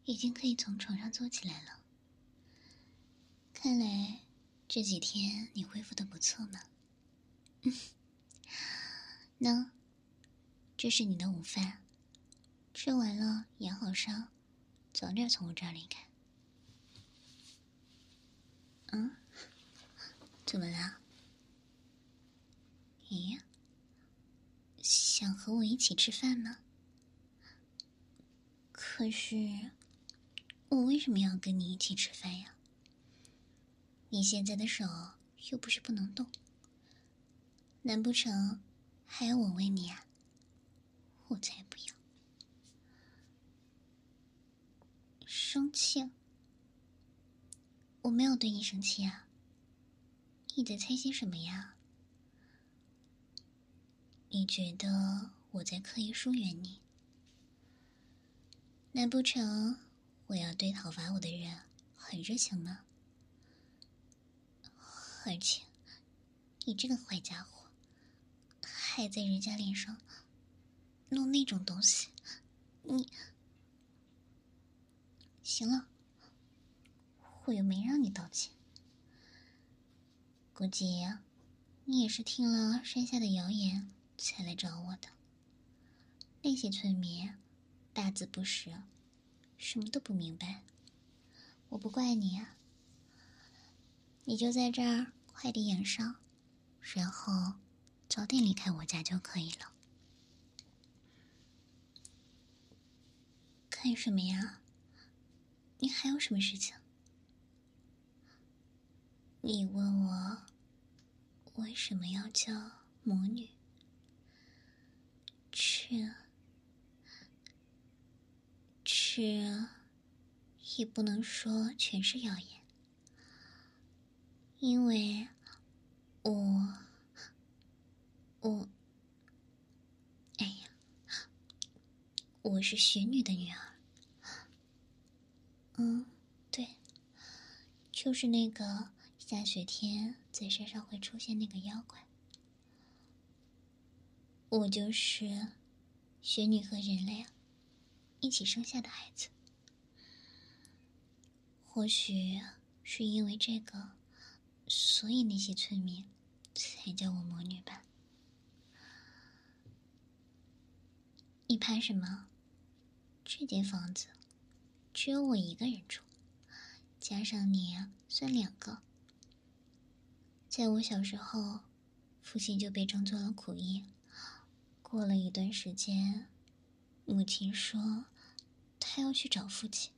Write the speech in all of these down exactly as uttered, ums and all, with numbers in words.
已经可以从床上坐起来了。看来这几天你恢复的不错嘛。嗯，那这是你的午饭，吃完了养好伤，早点从我这儿离开。嗯，怎么啦？咦，想和我一起吃饭吗？可是我为什么要跟你一起吃饭呀？你现在的手又不是不能动，难不成还要我喂你啊？我才不要。生气？我没有对你生气啊。你在猜些什么呀？你觉得我在刻意疏远你？难不成我要对讨伐我的人很热情吗？而且你这个坏家伙，还在人家脸上弄那种东西，你……行了，我又没让你道歉。估计你也是听了山下的谣言才来找我的。那些村民大字不识，什么都不明白。我不怪你啊，你就在这儿快点养伤，然后早点离开我家就可以了。看什么呀？你还有什么事情？你问我为什么要叫魔女？这这也不能说全是谣言，因为我我哎呀，我是雪女的女儿。嗯，对，就是那个下雪天在山上会出现那个妖怪。我就是雪女和人类一起生下的孩子。或许是因为这个，所以那些村民才叫我魔女吧。你怕什么？这间房子只有我一个人住，加上你算两个。在我小时候，父亲就被征做了苦役。过了一段时间，母亲说她要去找父亲，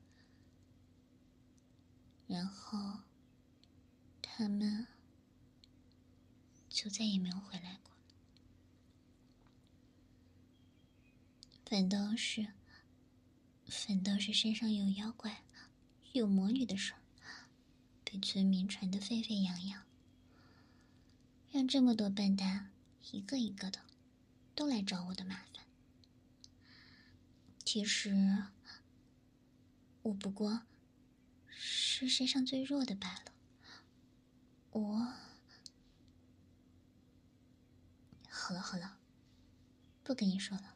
然后他们就再也没有回来过。反倒是反倒是身上有妖怪有魔女的事儿被村民传得沸沸扬扬，让这么多笨蛋一个一个的都来找我的麻烦。其实我不过是身上最弱的罢了。我……好了好了，不跟你说了。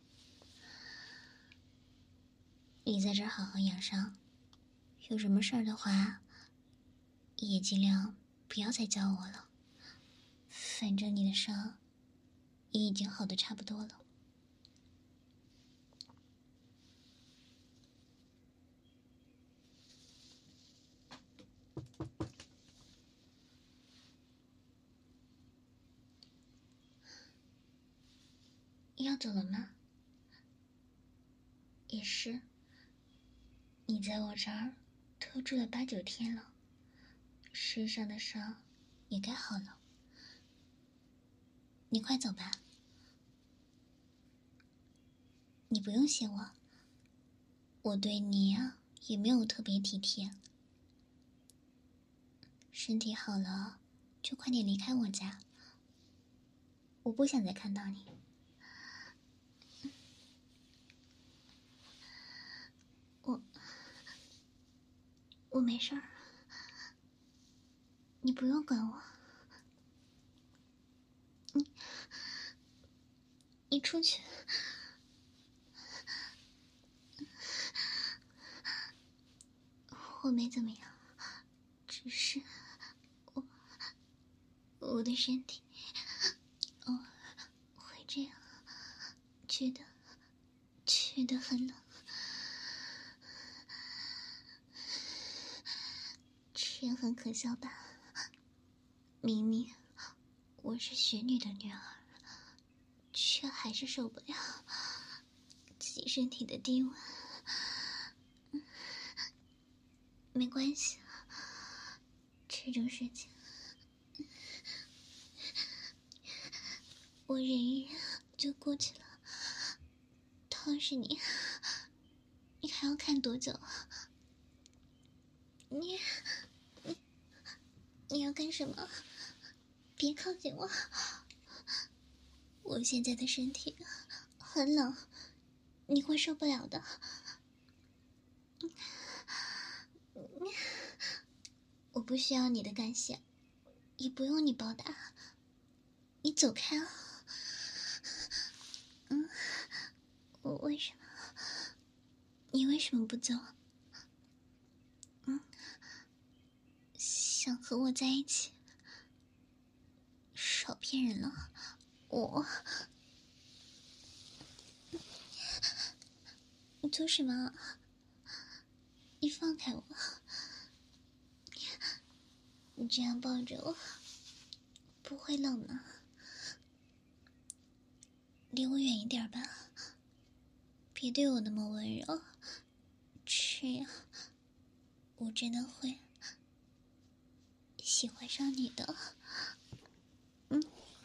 你在这儿好好养伤，有什么事儿的话，也尽量不要再叫我了。反正你的伤也已经好的差不多了。要走了吗？也是，你在我这儿都住了八九天了，身上的伤也该好了。你快走吧。你不用谢我，我对你啊也没有特别体贴。身体好了就快点离开我家，我不想再看到你。我我没事儿，你不用管我。你你出去。 我没怎么样，只是我我的身体偶尔会这样，觉得觉得很冷。这样很可笑吧？明明我是雪女的女儿，却还是受不了自己身体的低温。没关系，这种事情我忍一忍就过去了。倒是你，你还要看多久？你你你要干什么？别靠近我，我现在的身体很冷，你会受不了的。我不需要你的感谢，也不用你报答，你走开啊！嗯，我为什么？你为什么不走？嗯，想和我在一起？少骗人了，我……你做什么？你放开我！你这样抱着我，不会冷吗？离我远一点吧，别对我那么温柔，这样我真的会喜欢上你的。嗯。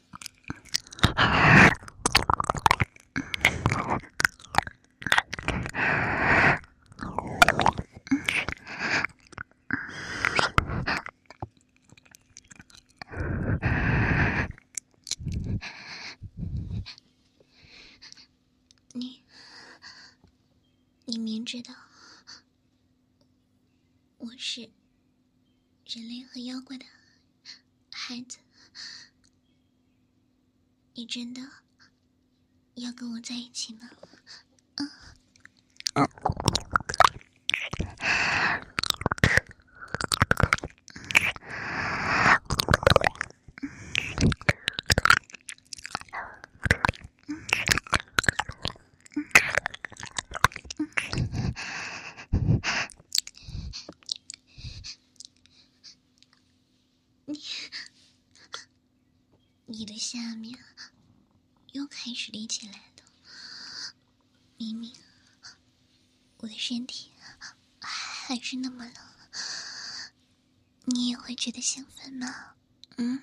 你，你明知道我是人类和妖怪的孩子，你真的要跟我在一起吗？嗯。你，你的下面又开始立起来了。明明我的身体还是那么冷，你也会觉得兴奋吗？嗯，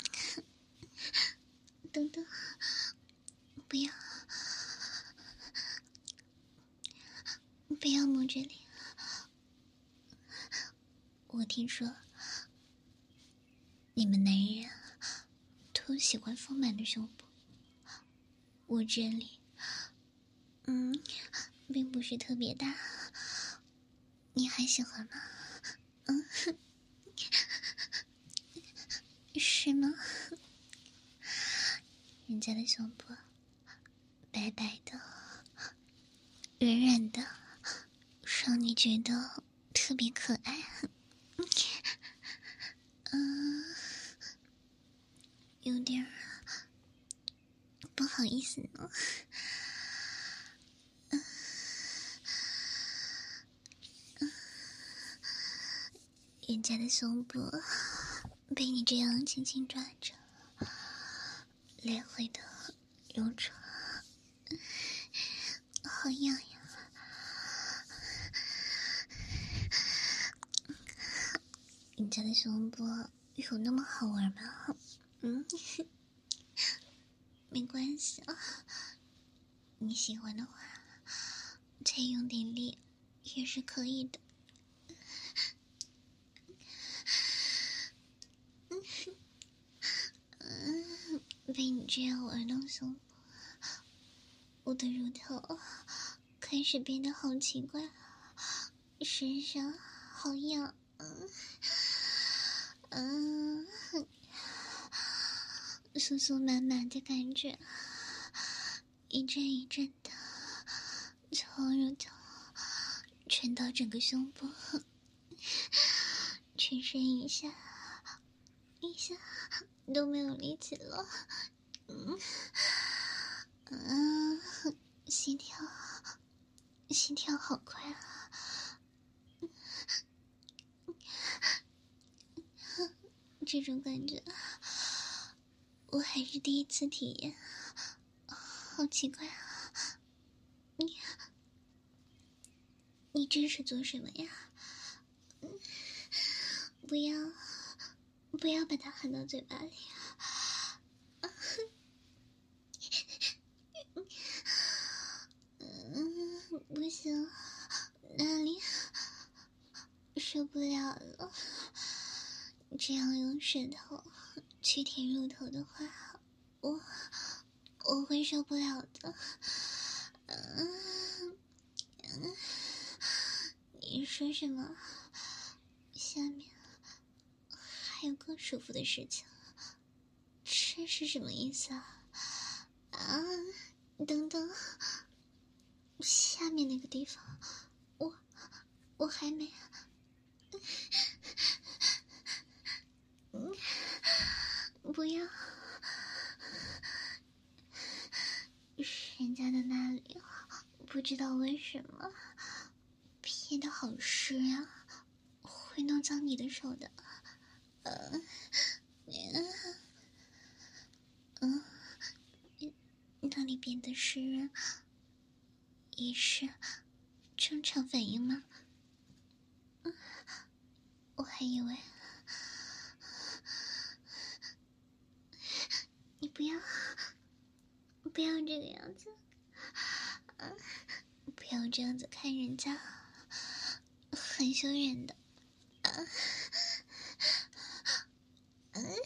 等等，不要，不要摸这里。我听说你们男人都喜欢丰满的胸部，我这里，嗯，并不是特别大，你还喜欢吗？嗯，是吗？人家的胸部白白的、软软的，让你觉得特别可爱。嗯，有点不好意思呢。嗯，人家的胸部被你这样轻轻抓着，来回的揉搓，好痒呀！人家的胸部有那么好玩吗？嗯，没关系啊，你喜欢的话，再用点力也是可以的。嗯，被你这样玩弄胸部，我的乳头开始变得好奇怪，身上好痒。嗯嗯，酥酥满满的感觉，一阵一阵的从乳头传到整个胸部， 全身一下一下都没有力气了。嗯嗯，心跳心跳好快啊！这种感觉我还是第一次体验，好奇怪啊！你你这是做什么呀？不要不要把它含到嘴巴里啊！嗯，不行，哪里受不了了？这样用舌头去舔乳头的话，我我会受不了的。嗯嗯，你说什么？下面还有更舒服的事情？这是什么意思啊？啊，等等，下面那个地方，我我还没。嗯，不要，人家的那里不知道为什么撇得好湿啊，会弄脏你的手的。嗯嗯，那里变得湿润也是正常反应吗？嗯，我还以为你不要不要这个样子，嗯，不要这样子看人家，很羞人的。嗯嗯，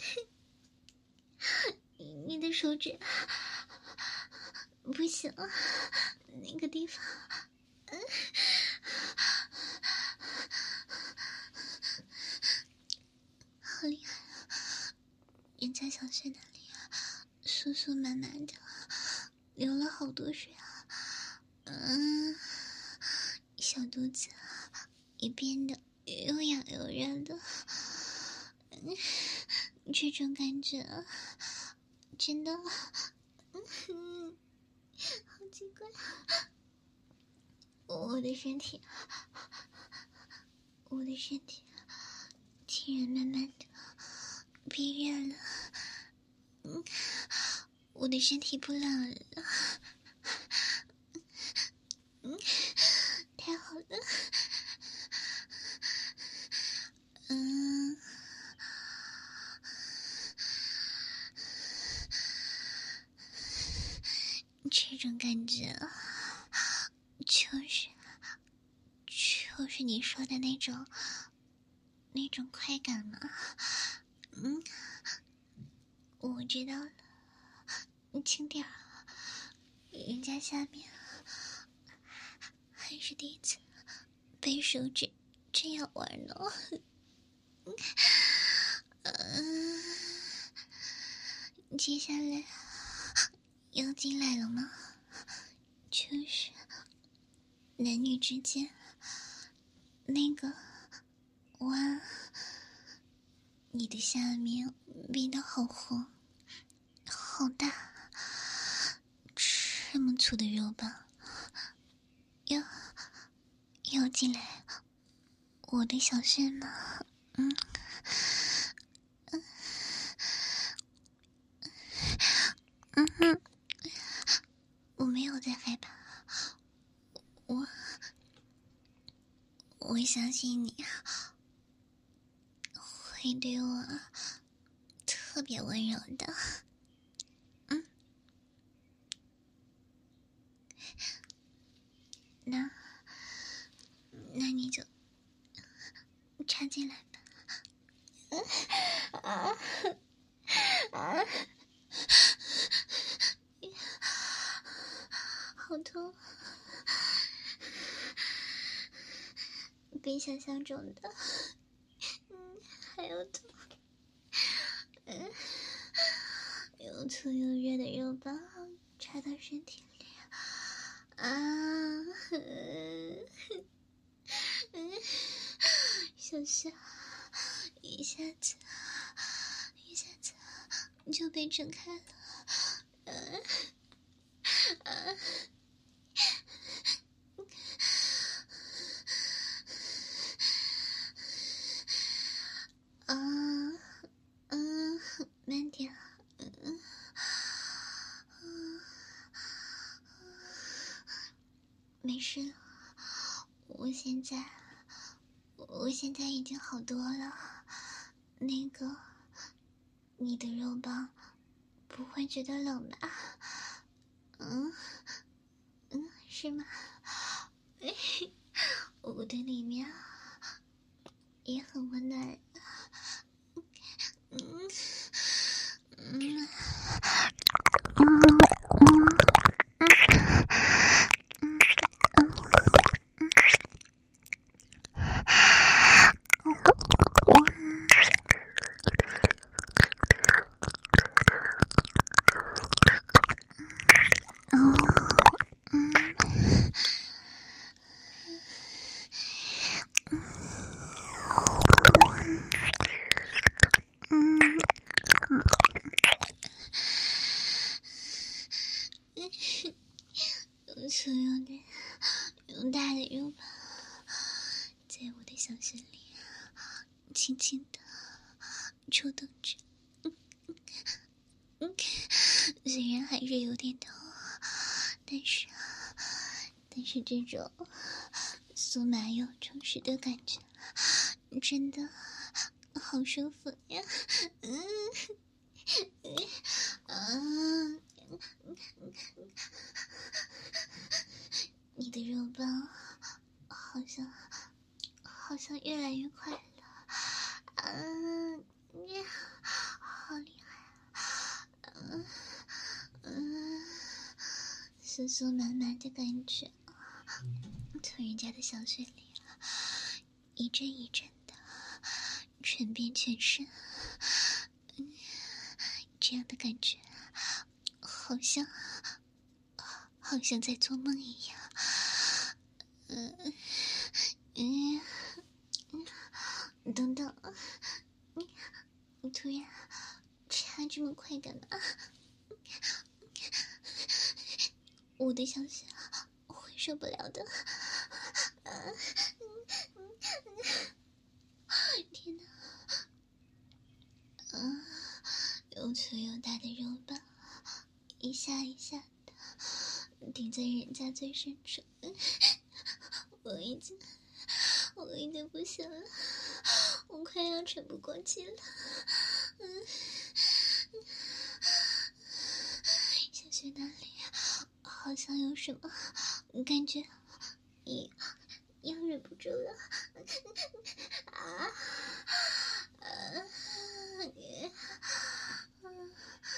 你的手指不行，那个地方，嗯，好厉害啊！人家小穴那里酥酥满满的，流了好多水啊。嗯，小肚子也变得又痒又热的。嗯，这种感觉真的，嗯，好奇怪。我的身体，我的身体竟然慢慢的变热了。嗯，我的身体不冷了。嗯，太好了。嗯，这种感觉就是就是你说的那种那种快感吗？嗯，我知道了，你轻点儿，人家下面还是第一次被手指这样玩呢。嗯，接下来要进来了吗？就是男女之间那个哇，你的下面变得好红好大，这么粗的肉棒要要进来我的小穴吗？嗯嗯嗯哼，我没有在害怕，我我相信你会对我特别温柔的。嗯，那那你就插进来吧。啊啊！好痛，比想象中的嗯还要痛。嗯，又粗又热的肉棒插到身体里啊！嗯嗯，小夏一下子，一下子就被撑开了。呃呃啊，嗯，慢点，嗯，嗯，没事了，我现在，我现在已经好多了。那个，你的肉棒不会觉得冷吧？嗯，嗯，是吗？我的里面也很温暖。嗯嗯有粗有的，有大的肉棒，在我的小穴里轻轻的触动着。嗯，虽然还是有点痛，但是，但是这种酥麻又充实的感觉，真的好舒服呀！嗯，嗯，你的肉棒好像好像越来越快了，嗯，好厉害，嗯嗯，酥酥麻麻的感觉，从人家的小穴里一阵一阵的传遍全身，嗯，这样的感觉好像好像在做梦一样。嗯嗯嗯，等等，你突然插这么快干嘛？我的小穴会受不了的。天哪！嗯，又粗又大的肉棒，一下一下的顶在人家最深处，我已经，我已经不行了，我快要喘不过气了。嗯，小穴那里好像有什么感觉，也要忍不住了。啊！呃，嗯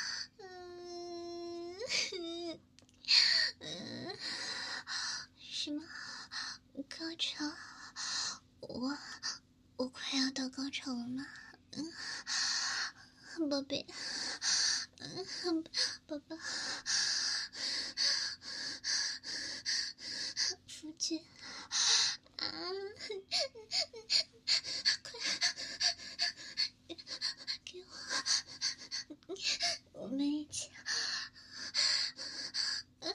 嗯嗯，什么高潮？我我快要到高潮了吗？嗯，宝贝，嗯，宝宝，夫君啊！快给我，我们一起。嗯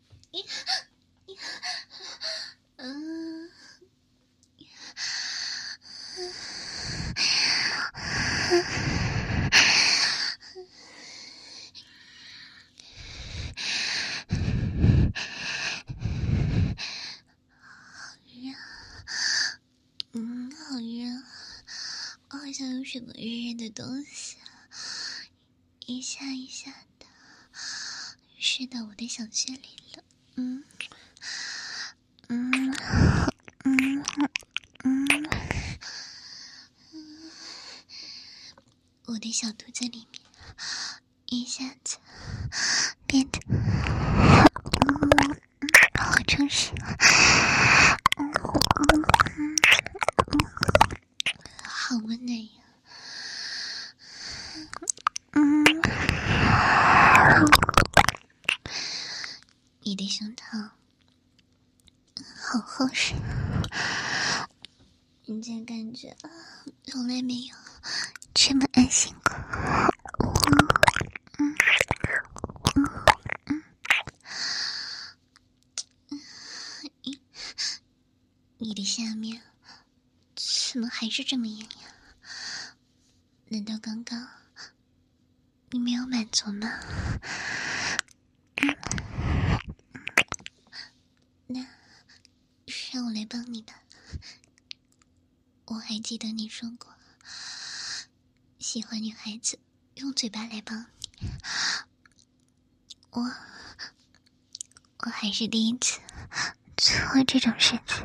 嗯嗯，好热，我好像有什么热热的东西，一下一下的射到我的小穴里了。嗯嗯嗯嗯，我的小肚子里面一下子变得嗯好充实，嗯嗯好温暖呀。嗯，你的胸膛好厚实，人家感觉从来没有这么安心过。嗯嗯嗯嗯，你的下面怎么还是这么痒呀？难道刚刚你没有满足吗？嗯，那让我来帮你吧。我还记得你说过，喜欢女孩子用嘴巴来帮你。我，我还是第一次做这种事情。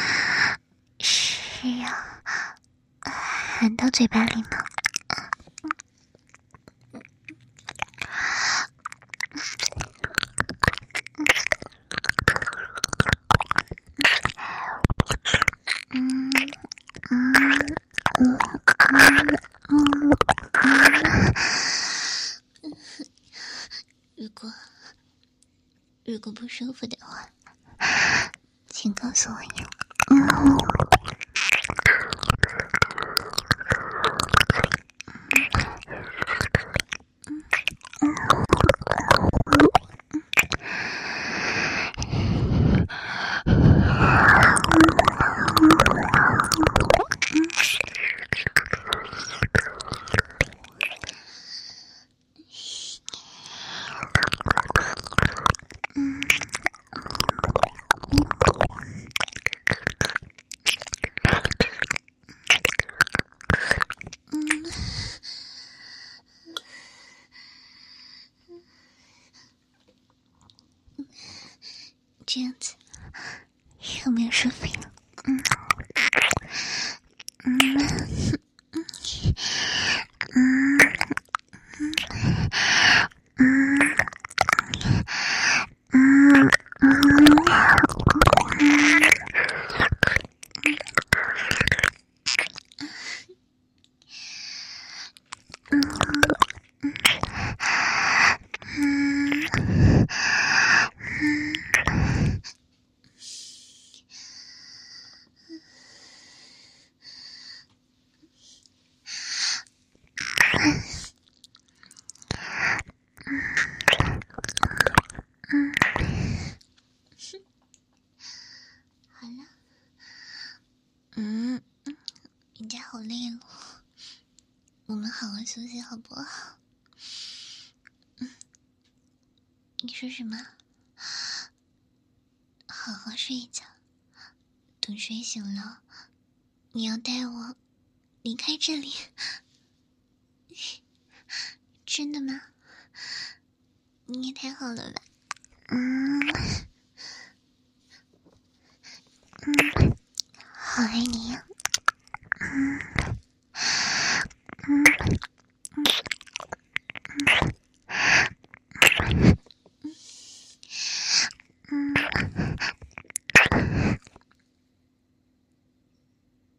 是要含到嘴巴里吗？嗯嗯嗯嗯嗯。如果如果不舒服的话，请告诉我哟。嗯。这样子有没有舒服呀？嗯嗯嗯嗯嗯嗯好了，嗯，人家好累了，我们好好休息好不好？嗯，你说什么？好好睡一觉，等睡醒了，你要带我离开这里。真的吗？你也太好了吧。嗯嗯，好爱你呀。